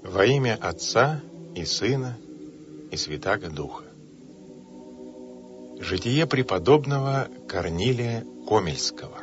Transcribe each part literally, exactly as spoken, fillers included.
Во имя Отца и Сына и Святаго Духа. Житие преподобного Корнилия Комельского.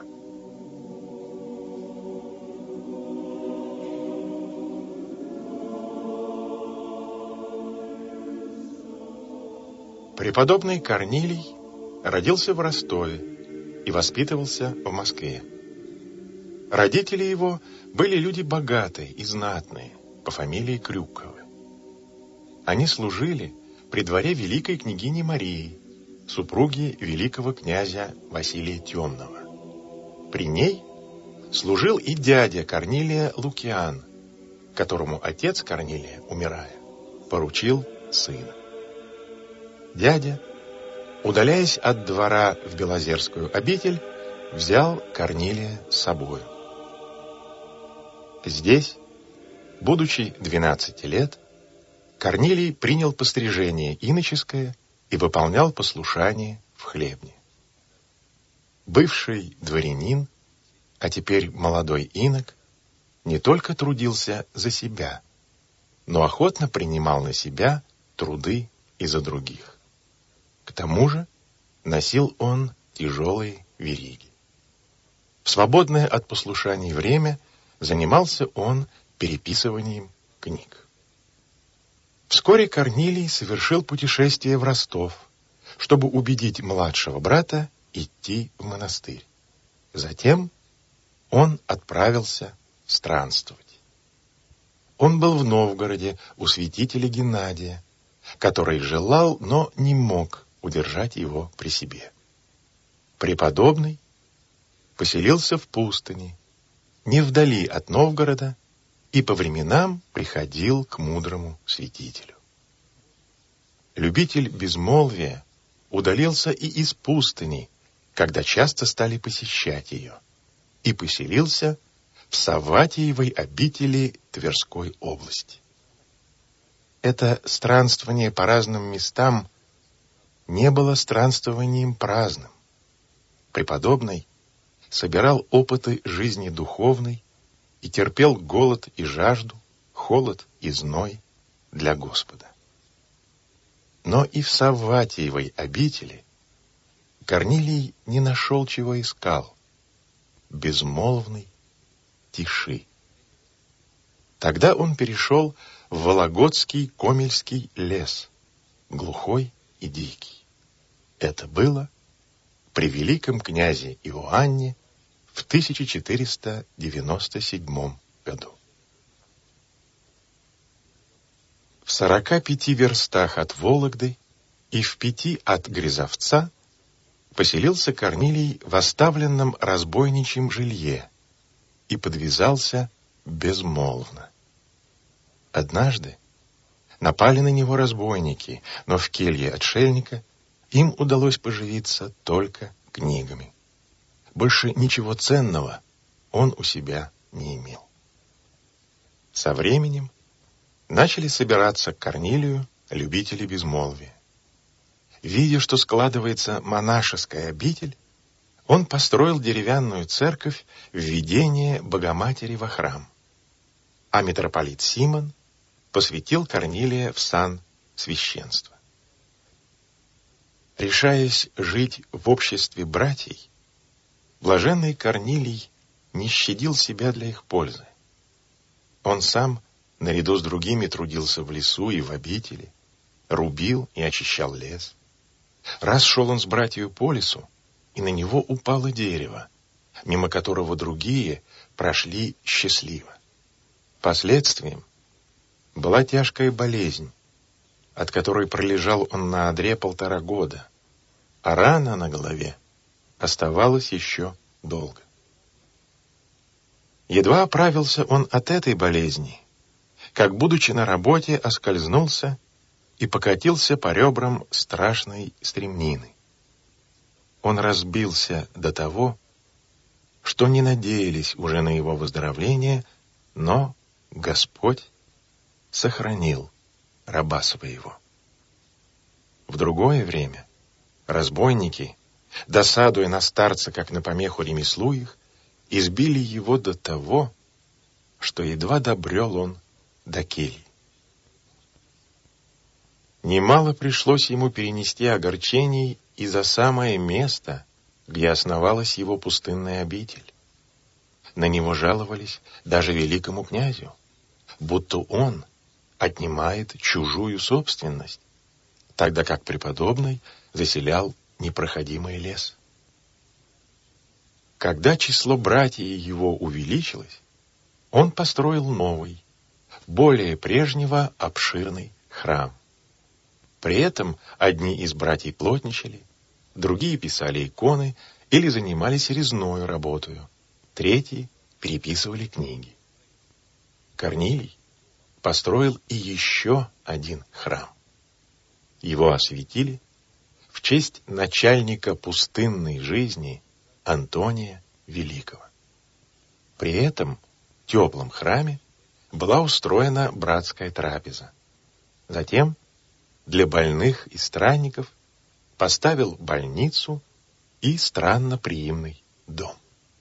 Преподобный Корнилий родился в Ростове и воспитывался в Москве. Родители его были люди богатые и знатные, по фамилии Крюковы. Они служили при дворе великой княгини Марии, супруги великого князя Василия Темного. При ней служил и дядя Корнилия Лукиан, которому отец Корнилия, умирая, поручил сына. Дядя, удаляясь от двора в Белозерскую обитель, взял Корнилия с собою. Здесь, будучи двенадцати лет, Корнилий принял пострижение иноческое и выполнял послушание в хлебне. Бывший дворянин, а теперь молодой инок, не только трудился за себя, но охотно принимал на себя труды и за других. К тому же носил он тяжелые вериги. В свободное от послушаний время занимался он переписыванием книг. Вскоре Корнилий совершил путешествие в Ростов, чтобы убедить младшего брата идти в монастырь. Затем он отправился странствовать. Он был в Новгороде у святителя Геннадия, который желал, но не мог удержать его при себе. Преподобный поселился в пустыне, не вдали от Новгорода, и по временам приходил к мудрому святителю. Любитель безмолвия удалился и из пустыни, когда часто стали посещать ее, и поселился в Савватиевой обители Тверской области. Это странствование по разным местам не было странствованием праздным. Преподобный собирал опыты жизни духовной и терпел голод и жажду, холод и зной для Господа. Но и в Савватиевой обители Корнилий не нашел, чего искал — безмолвной тиши. Тогда он перешел в Вологодский Комельский лес, глухой и дикий. Это было при великом князе Иоанне в тысяча четыреста девяносто седьмом году. В сорока пяти верстах от Вологды и в пяти от Грязовца поселился Корнилий в оставленном разбойничьем жилье и подвязался безмолвно. Однажды напали на него разбойники, но в келье отшельника им удалось поживиться только книгами. Больше ничего ценного он у себя не имел. Со временем начали собираться к Корнилию любители безмолвия. Видя, что складывается монашеская обитель, он построил деревянную церковь введения Богоматери во храм, а митрополит Симон посвятил Корнилия в сан священства. Решаясь жить в обществе братьей, блаженный Корнилий не щадил себя для их пользы. Он сам, наряду с другими, трудился в лесу и в обители, рубил и очищал лес. Раз шел он с братьею по лесу, и на него упало дерево, мимо которого другие прошли счастливо. Последствием была тяжкая болезнь, от которой пролежал он на одре полтора года, а рана на голове оставалась еще долго. Едва оправился он от этой болезни, как, будучи на работе, оскользнулся и покатился по ребрам страшной стремнины. Он разбился до того, что не надеялись уже на его выздоровление, но Господь сохранил раба своего. В другое время разбойники, досадуя на старца, как на помеху ремеслу их, избили его до того, что едва добрел он до кельи. Немало пришлось ему перенести огорчений и за самое место, где основалась его пустынная обитель. На него жаловались даже великому князю, будто он отнимает чужую собственность, тогда как преподобный заселял непроходимый лес. Когда число братьев его увеличилось, он построил новый, более прежнего обширный храм. При этом одни из братьев плотничали, другие писали иконы или занимались резной работой, третьи переписывали книги. Корнилий построил и еще один храм. Его осветили в честь начальника пустынной жизни Антония Великого. При этом в теплом храме была устроена братская трапеза. Затем для больных и странников поставил больницу и странноприимный дом.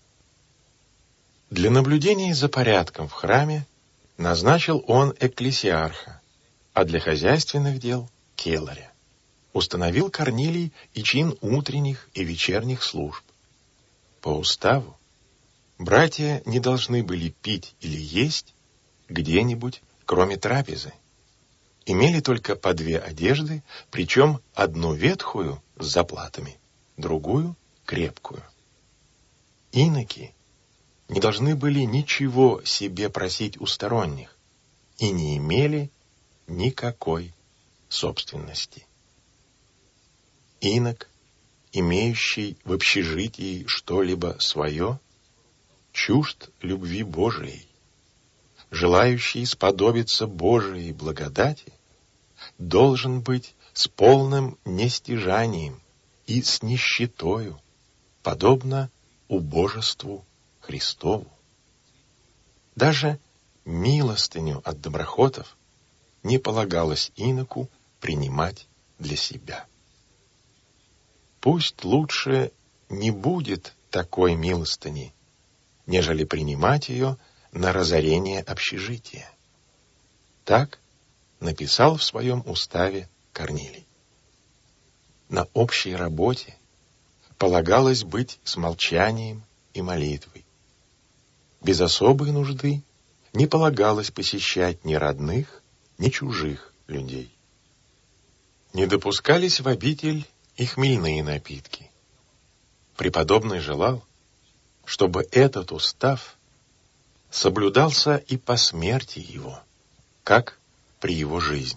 Для наблюдения за порядком в храме назначил он экклесиарха, а для хозяйственных дел — келаря. Установил Корнилий и чин утренних и вечерних служб. По уставу братья не должны были пить или есть где-нибудь, кроме трапезы. Имели только по две одежды, причем одну ветхую с заплатами, другую крепкую. Иноки не должны были ничего себе просить у сторонних и не имели никакой собственности. Инок, имеющий в общежитии что-либо свое, чужд любви Божией, желающий сподобиться Божией благодати, должен быть с полным нестяжанием и с нищетою, подобно убожеству Христову. Даже милостыню от доброхотов не полагалось иноку принимать для себя. Пусть лучше не будет такой милостыни, нежели принимать ее на разорение общежития. Так написал в своем уставе Корнилий. На общей работе полагалось быть с молчанием и молитвой. Без особой нужды не полагалось посещать ни родных, ни чужих людей. Не допускались в обитель и хмельные напитки. Преподобный желал, чтобы этот устав соблюдался и по смерти его, как при его жизни.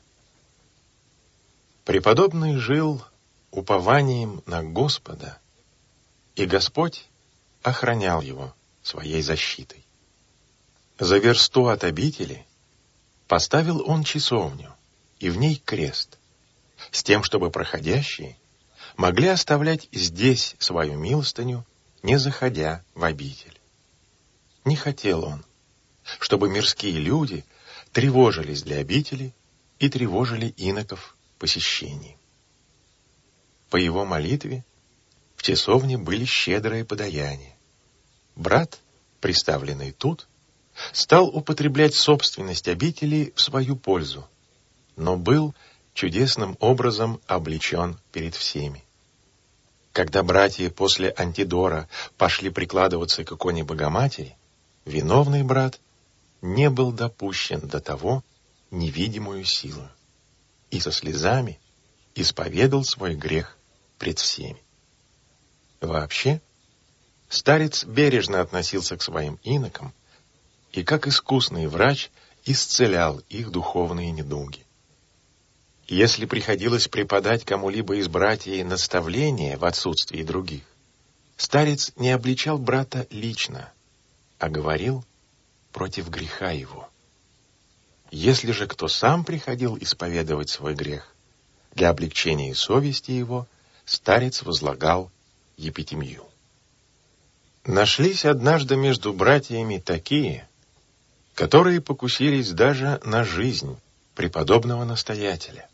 Преподобный жил упованием на Господа, и Господь охранял его своей защитой. За версту от обители поставил он часовню, и в ней крест, с тем, чтобы проходящие могли оставлять здесь свою милостыню, не заходя в обитель. Не хотел он, чтобы мирские люди тревожились для обители и тревожили иноков посещений. По его молитве в часовне были щедрые подаяния. Брат, представленный тут, стал употреблять собственность обители в свою пользу, но был чудесным образом облечен перед всеми. Когда братья после Антидора пошли прикладываться к иконе Богоматери, виновный брат не был допущен до того невидимую силу и со слезами исповедал свой грех пред всеми. Вообще, старец бережно относился к своим инокам и, как искусный врач, исцелял их духовные недуги. Если приходилось преподать кому-либо из братьев наставления в отсутствии других, старец не обличал брата лично, а говорил против греха его. Если же кто сам приходил исповедовать свой грех, для облегчения совести его старец возлагал епитемью. Нашлись однажды между братьями такие, которые покусились даже на жизнь преподобного настоятеля.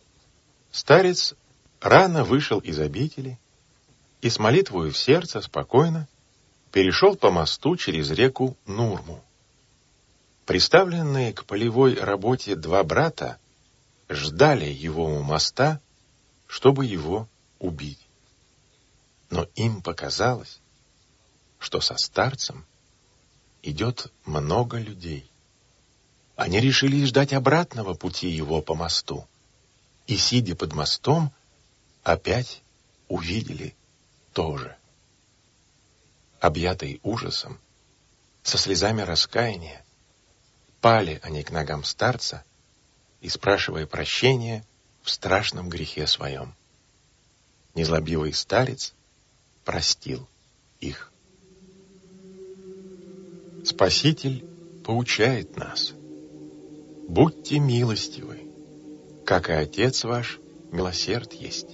Старец рано вышел из обители и с молитвою в сердце спокойно перешел по мосту через реку Нурму. Приставленные к полевой работе два брата ждали его у моста, чтобы его убить. Но им показалось, что со старцем идет много людей. Они решили ждать обратного пути его по мосту, и, сидя под мостом, опять увидели то же. Объятые ужасом, со слезами раскаяния, пали они к ногам старца и, спрашивая прощения в страшном грехе своем, незлобивый старец простил их. Спаситель поучает нас: будьте милостивы, как и Отец ваш милосерд есть.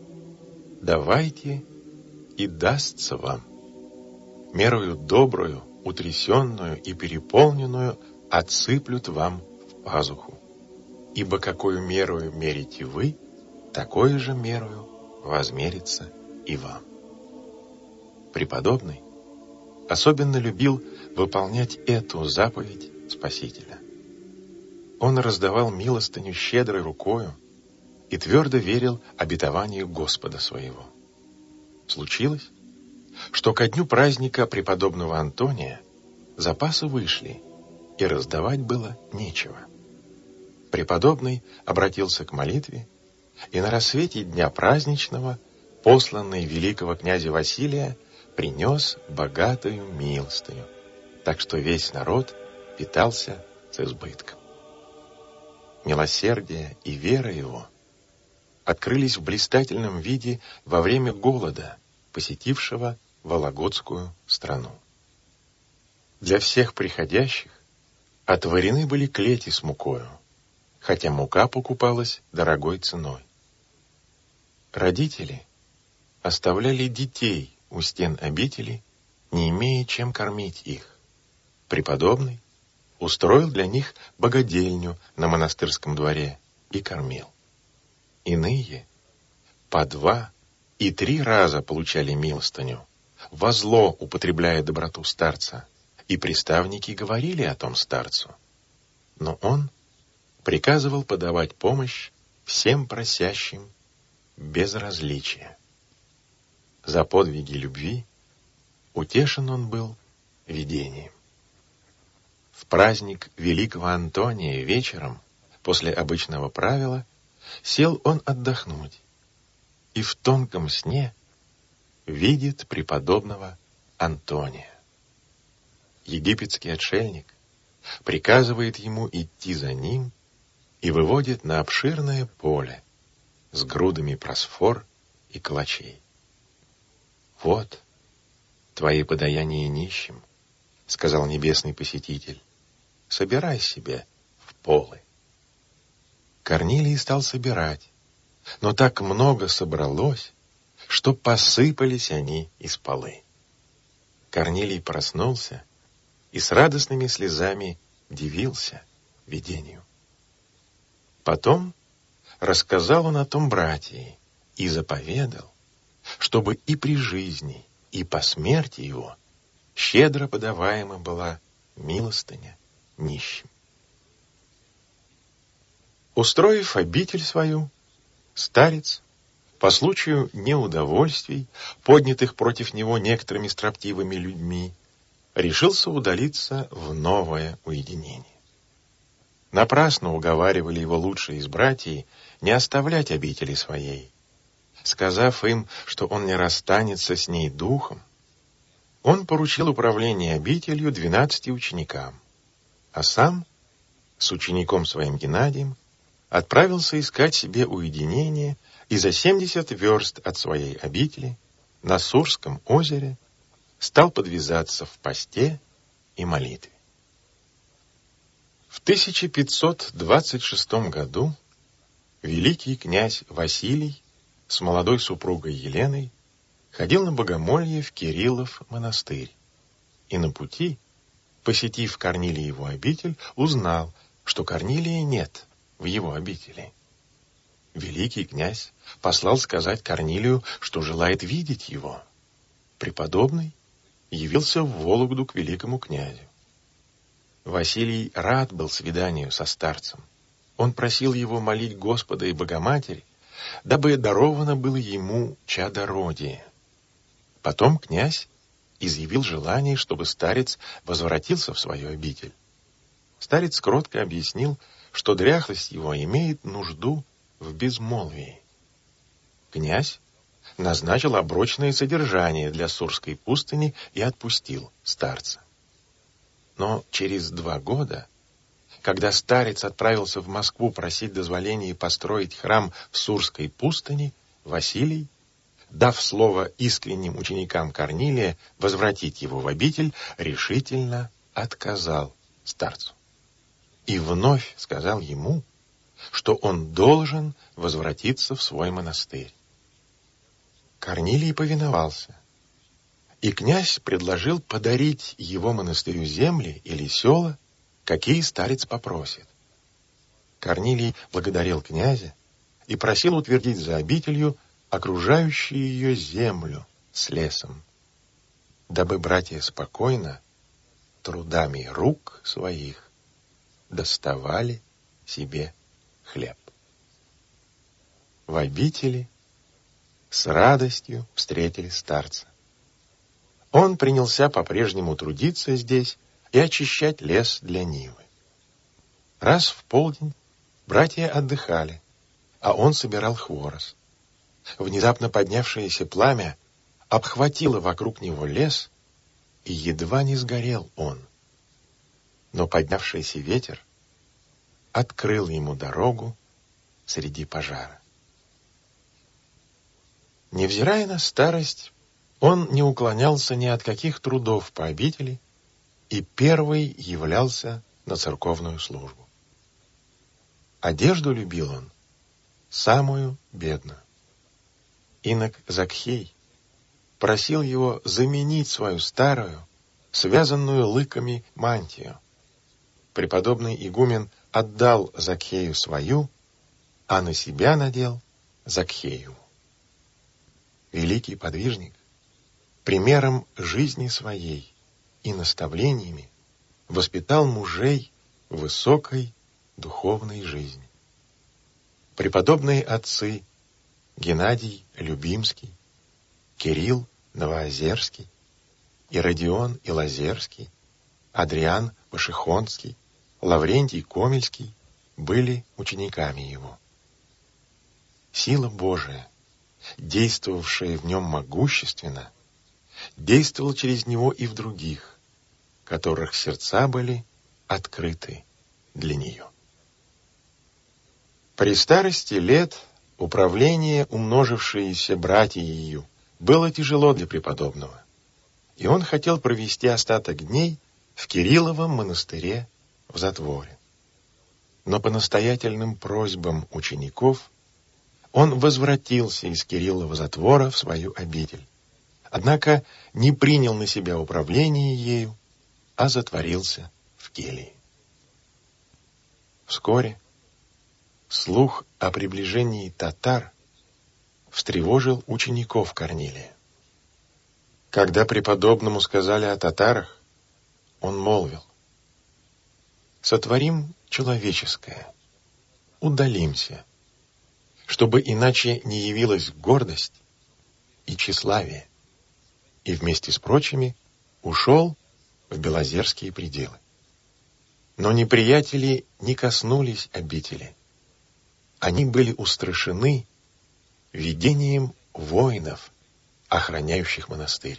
Давайте, и дастся вам. Мерою добрую, утрясенную и переполненную отсыплют вам в пазуху. Ибо какую мерою мерите вы, такой же мерою возмерится и вам. Преподобный особенно любил выполнять эту заповедь Спасителя. Он раздавал милостыню щедрой рукою и твердо верил обетованию Господа своего. Случилось, что ко дню праздника преподобного Антония запасы вышли, и раздавать было нечего. Преподобный обратился к молитве, и на рассвете дня праздничного, посланный великого князя Василия, принес богатую милостыню, так что весь народ питался с избытком. Милосердие и вера его открылись в блистательном виде во время голода, посетившего Вологодскую страну. Для всех приходящих отворены были клети с мукою, хотя мука покупалась дорогой ценой. Родители оставляли детей у стен обители, не имея чем кормить их. Преподобный устроил для них богадельню на монастырском дворе и кормил. Иные по два и три раза получали милостыню, во зло употребляя доброту старца, и приставники говорили о том старцу. Но он приказывал подавать помощь всем просящим без различия. За подвиги любви утешен он был видением. В праздник великого Антония вечером, после обычного правила, сел он отдохнуть, и в тонком сне видит преподобного Антония. Египетский отшельник приказывает ему идти за ним и выводит на обширное поле с грудами просфор и калачей. «Вот твои подаяния нищим», — сказал небесный посетитель, — «собирай себе в полы». Корнилий стал собирать, но так много собралось, что посыпались они из полы. Корнилий проснулся и с радостными слезами дивился видению. Потом рассказал он о том братии и заповедал, чтобы и при жизни, и по смерти его щедро подаваема была милостыня нищим. Устроив обитель свою, старец, по случаю неудовольствий, поднятых против него некоторыми строптивыми людьми, решился удалиться в новое уединение. Напрасно уговаривали его лучшие из братьев не оставлять обители своей. Сказав им, что он не расстанется с ней духом, он поручил управление обителью двенадцати ученикам, а сам с учеником своим Геннадием отправился искать себе уединение и за семьдесят верст от своей обители на Сурском озере стал подвязаться в посте и молитве. В тысяча пятьсот двадцать шестом году великий князь Василий с молодой супругой Еленой ходил на богомолье в Кириллов монастырь, и на пути, посетив Корнилиеву обитель, узнал, что Корнилия нет в его обители. Великий князь послал сказать Корнилию, что желает видеть его. Преподобный явился в Вологду к великому князю. Василий рад был свиданию со старцем, он просил его молить Господа и Богоматерь, дабы даровано было ему чадородие. Потом князь изъявил желание, чтобы старец возвратился в свою обитель. Старец кротко объяснил, что дряхлость его имеет нужду в безмолвии. Князь назначил оброчное содержание для Сурской пустыни и отпустил старца. Но через два года, когда старец отправился в Москву просить дозволения построить храм в Сурской пустыне, Василий, дав слово искренним ученикам Корнилия возвратить его в обитель, решительно отказал старцу. И вновь сказал ему, что он должен возвратиться в свой монастырь. Корнилий повиновался, и князь предложил подарить его монастырю земли или села, какие старец попросит. Корнилий благодарил князя и просил утвердить за обителью окружающую ее землю с лесом, дабы братья спокойно, трудами рук своих, доставали себе хлеб. В обители с радостью встретили старца. Он принялся по-прежнему трудиться здесь и очищать лес для нивы. Раз в полдень братья отдыхали, а он собирал хворост. Внезапно поднявшееся пламя обхватило вокруг него лес, и едва не сгорел он. Но поднявшийся ветер открыл ему дорогу среди пожара. Невзирая на старость, он не уклонялся ни от каких трудов по обители и первый являлся на церковную службу. Одежду любил он самую бедную. Инок Закхей просил его заменить свою старую, связанную лыками мантию. Преподобный игумен отдал Закхею свою, а на себя надел Закхею. Великий подвижник примером жизни своей и наставлениями воспитал мужей высокой духовной жизни. Преподобные отцы Геннадий Любимский, Кирилл Новоозерский, Иродион Илозерский, Адриан Пашихонский, Лаврентий Комельский были учениками его. Сила Божия, действовавшая в нем могущественно, действовала через него и в других, которых сердца были открыты для нее. При старости лет управление умножившиеся братьею было тяжело для преподобного, и он хотел провести остаток дней в Кирилловом монастыре в затворе. Но по настоятельным просьбам учеников он возвратился из Кириллова затвора в свою обитель, однако не принял на себя управление ею, а затворился в келье. Вскоре слух о приближении татар встревожил учеников Корнилия. Когда преподобному сказали о татарах, он молвил: «Сотворим человеческое, удалимся, чтобы иначе не явилась гордость и тщеславие», и вместе с прочими ушел в Белозерские пределы. Но неприятели не коснулись обители. Они были устрашены видением воинов, охраняющих монастырь.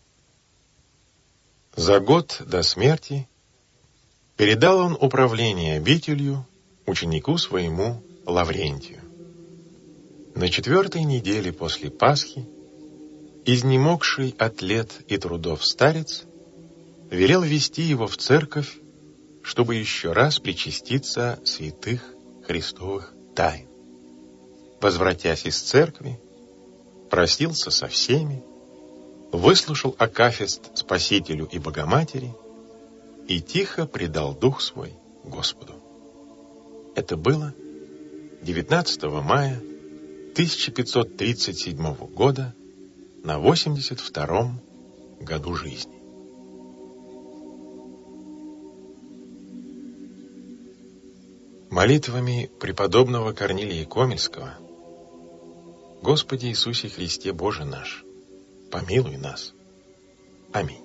За год до смерти передал он управление обителью ученику своему Лаврентию. На четвертой неделе после Пасхи изнемогший от лет и трудов старец велел вести его в церковь, чтобы еще раз причаститься святых Христовых тайн. Возвратясь из церкви, простился со всеми, выслушал акафист Спасителю и Богоматери и тихо предал дух свой Господу. Это было девятнадцатого мая тысяча пятьсот тридцать седьмого года на восемьдесят втором году жизни. Молитвами преподобного Корнилия Комельского: Господи Иисусе Христе, Боже наш, помилуй нас. Аминь.